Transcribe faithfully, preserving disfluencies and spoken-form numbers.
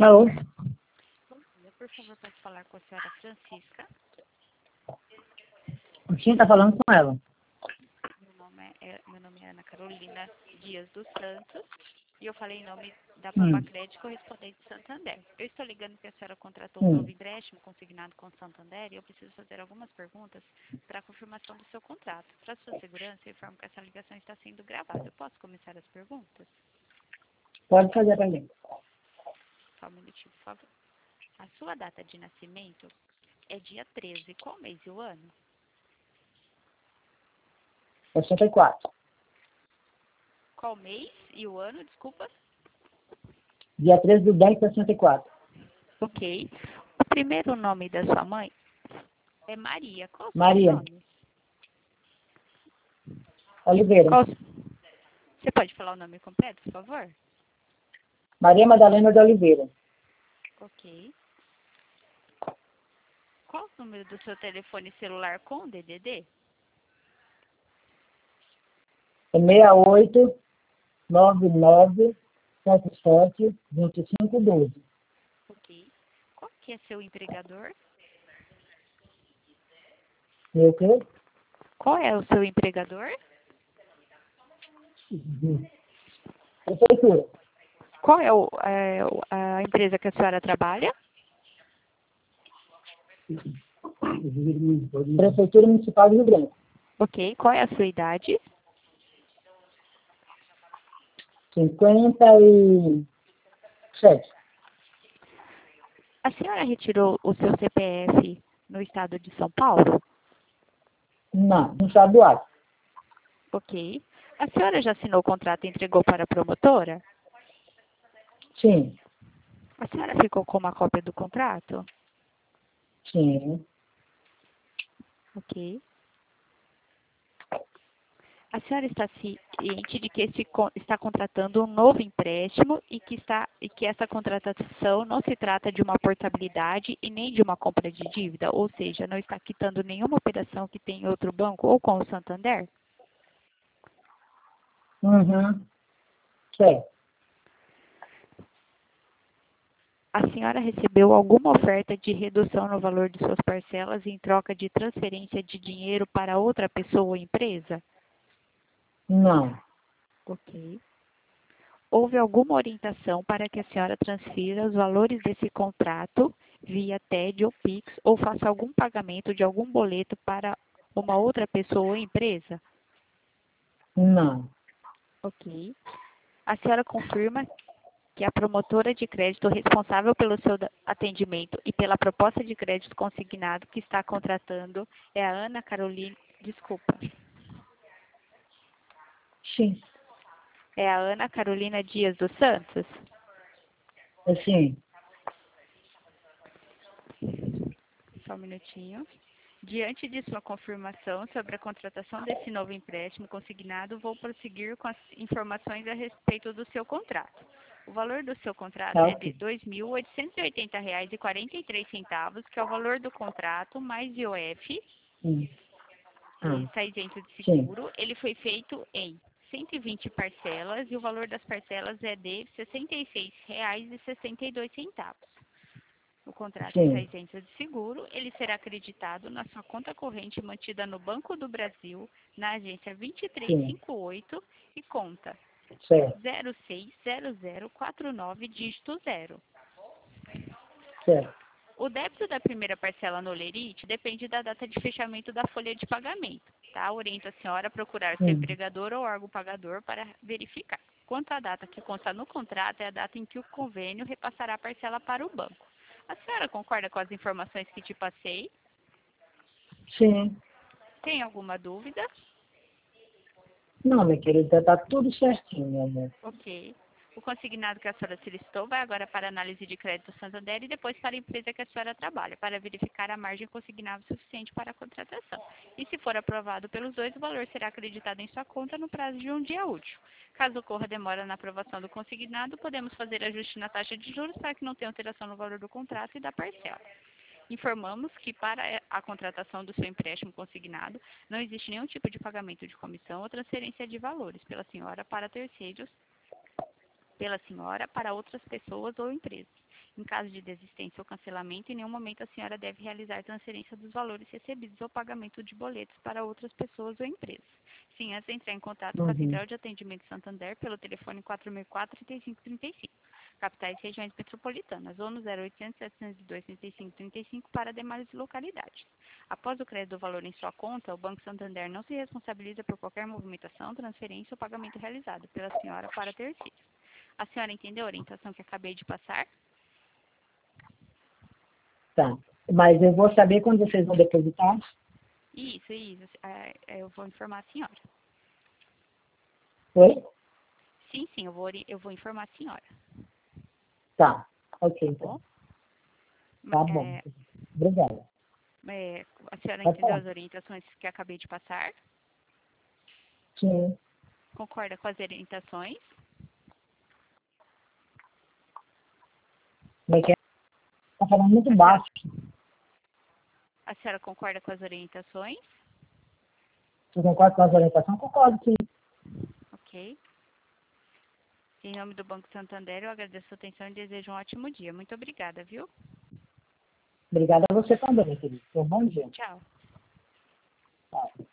Alô? Bom dia, por favor, posso falar com a senhora Francisca? Quem está falando com ela? Meu nome é, é- meu nome é Ana Carolina Dias dos Santos e eu falei em nome da Hum. Pampa Crédito correspondente de Santander. Eu estou ligando porque a senhora contratou um Hum. novo empréstimo consignado com Santander e eu preciso fazer algumas perguntas para a confirmação do seu contrato. Para sua segurança, eu informo que essa ligação está sendo gravada. Eu posso começar as perguntas? Pode fazer para mim. Só um minutinho, por favor. A sua data de nascimento é dia treze. Qual mês e o ano? sessenta e quatro. Qual mês e o ano, desculpa? Dia treze de dez de sessenta e quatro. Ok. O primeiro nome da sua mãe é Maria. Qual o Maria. sobrenome? Oliveira. Qual... Você pode falar o nome completo, por favor? Maria Madalena de Oliveira. Ok. Qual o número do seu telefone celular com D D D? É seis oito nove nove sete sete dois cinco um dois. Ok. Qual que é seu empregador? E o quê? Qual é o seu empregador? Uhum. Prefeitura. Qual é, o, é o- a empresa que a senhora trabalha? Prefeitura Municipal de Rio Branco. Ok. Qual é a sua idade? cinquenta e sete. A senhora retirou o seu C P F no estado de São Paulo? Não, no estadual. Ok. A senhora já assinou o contrato e entregou para a promotora? Sim, A senhora ficou com uma cópia do contrato? sim. Ok. A senhora está ciente de que este con- está contratando um novo empréstimo e que, está, e que essa contratação não se trata de uma portabilidade e nem de uma compra de dívida, ou seja, não está quitando nenhuma operação que tem em outro banco ou com o Santander? Uhum. Certo. A senhora recebeu alguma oferta de redução no valor de suas parcelas em troca de transferência de dinheiro para outra pessoa ou empresa? Não. Ok. Houve alguma orientação para que a senhora transfira os valores desse contrato via T E D ou Pix ou faça algum pagamento de algum boleto para uma outra pessoa ou empresa? Não. Ok. A senhora confirma que a promotora de crédito responsável pelo seu da- atendimento e pela proposta de crédito consignado que está contratando é a Ana Carolina, desculpa, Sim. é a Ana Carolina Dias dos Santos? Assim. Só um minutinho. Diante de sua confirmação sobre a contratação desse novo empréstimo consignado, vou prosseguir com as informações a respeito do seu contrato. O valor do seu contrato Tá é de ok. dois mil oitocentos e oitenta reais e quarenta e três centavos, que é o valor do contrato, mais I O F, Hum. e Ah, está isento de sim. seguro. Ele foi feito em cento e vinte parcelas e o valor das parcelas é de sessenta e seis reais e sessenta e dois centavos. O contrato está Sim. isento de seguro, ele será acreditado na sua conta corrente mantida no Banco do Brasil, na agência vinte e três Sim. cinquenta e oito e conta Certo. zero seis zero zero quatro nove dígito zero. Certo. O débito da primeira parcela no Lerite depende da data de fechamento da folha de pagamento, tá? Oriento a senhora a procurar seu Hum. empregador ou órgão pagador para verificar. Quanto à data que consta no contrato, é a data em que o convênio repassará a parcela para o banco. A senhora concorda com as informações que te passei? Sim. Tem alguma dúvida? Não, minha querida, tá tudo certinho, meu amor. Ok. O consignado que a senhora solicitou vai agora para a análise de crédito Santander e depois para a empresa que a senhora trabalha, para verificar a margem consignável suficiente para a contratação. E se for aprovado pelos dois, o valor será acreditado em sua conta no prazo de um dia útil. Caso ocorra demora na aprovação do consignado, podemos fazer ajuste na taxa de juros para que não tenha alteração no valor do contrato e da parcela. Informamos que para a contratação do seu empréstimo consignado, não existe nenhum tipo de pagamento de comissão ou transferência de valores pela senhora para terceiros, pela senhora para outras pessoas ou empresas. Em caso de desistência ou cancelamento, em nenhum momento a senhora deve realizar transferência dos valores recebidos ou pagamento de boletos para outras pessoas ou empresas. Sim, antes de entrar em contato com a Uhum. Central de Atendimento Santander pelo telefone quatro mil e quatro, trinta e cinco trinta e cinco, capitais e regiões metropolitanas, ou no zero oitocentos, setecentos e dois, trinta e cinco trinta e cinco para demais localidades. Após o crédito do valor em sua conta, o Banco Santander não se responsabiliza por qualquer movimentação, transferência ou pagamento realizado pela senhora para terceiros. A senhora entendeu a orientação que acabei de passar? Tá. Mas eu vou saber quando vocês vão depositar? Isso, isso. É, eu vou informar a senhora. Oi? Sim, sim, eu vou, ori- eu vou informar a senhora. Tá. Ok, Tá então. bom? Tá bom. É, Obrigada. é, a senhora Pode entendeu falar. as orientações que acabei de passar? Sim. Concorda com as orientações? Como é que é? Tá falando muito A senhora, baixo. a senhora concorda com as orientações? Você concorda com as orientações? Concordo, sim. Ok. Em nome do Banco Santander, eu agradeço a sua atenção e desejo um ótimo dia. Muito obrigada, viu? Obrigada a você também, querido. Um bom dia. Tchau. Tá.